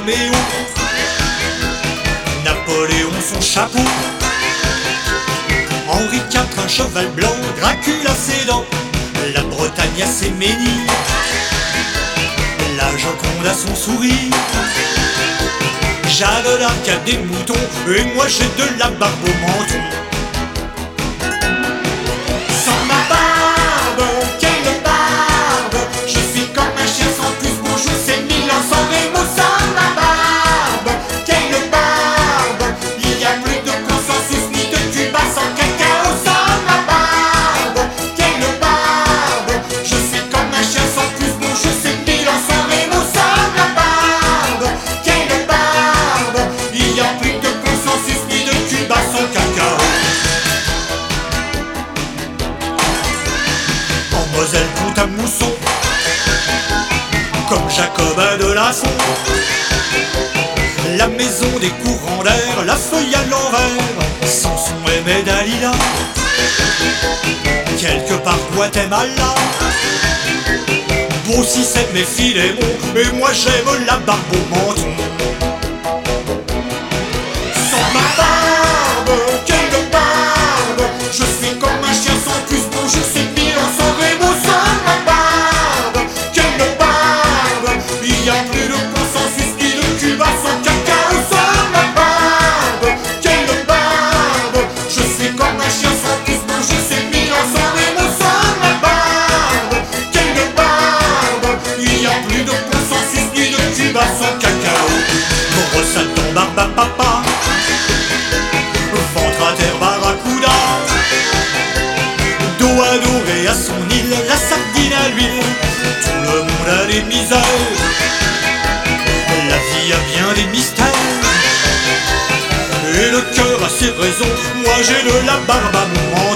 Roméo, Napoléon son chapeau, Henri IV un cheval blanc, Dracula ses dents, la Bretagne a ses menhirs, la Joconde a son sourire, Jeanne d'Arc a des moutons, et moi j'ai de la barbe au menton. Sans ma barbe, quelle barbe, je suis comme un chien sans plus bonjour, c'est Milan sans Remo. Sans ma barbe, quelle barbe, il y a plus de consensus ni de Cuba sans cacao. Sans ma barbe, quelle barbe, je suis comme un chien sans plus bonjour, c'est Milan sans Remo. Sans ma barbe, quelle barbe, il y a plus de consensus ni de Cuba sans cacao. En Moselle tout à mousson, comme Jacobin de Lasson, la maison des courants d'air, la feuille à l'envers, Samson et Médalila, quelque part Guatemala, beau si c'est mes Philémon, et moi j'aime la barbe au menton. Sans ma barbe, quelle barbe, je suis comme un chien sans plus bonjour, c'est Milan sans Remo. Sans ma barbe, quelle barbe, il y a plus de consensus ni de Cuba sans cacao. Sans ma barbe, quelle barbe, je suis comme un chien sans plus bonjour, c'est Milan sans Remo. Sans ma barbe, quelle barbe, il y a plus de consensus ni de Cuba sans cacao. Gros Satan barbe à papa, ventre à terre barracuda, dos adoré à son île, la sardine à l'huile, tout le monde a des misères, la vie a bien des mystères, et le cœur a ses raisons, moi j'ai de la barbe à mon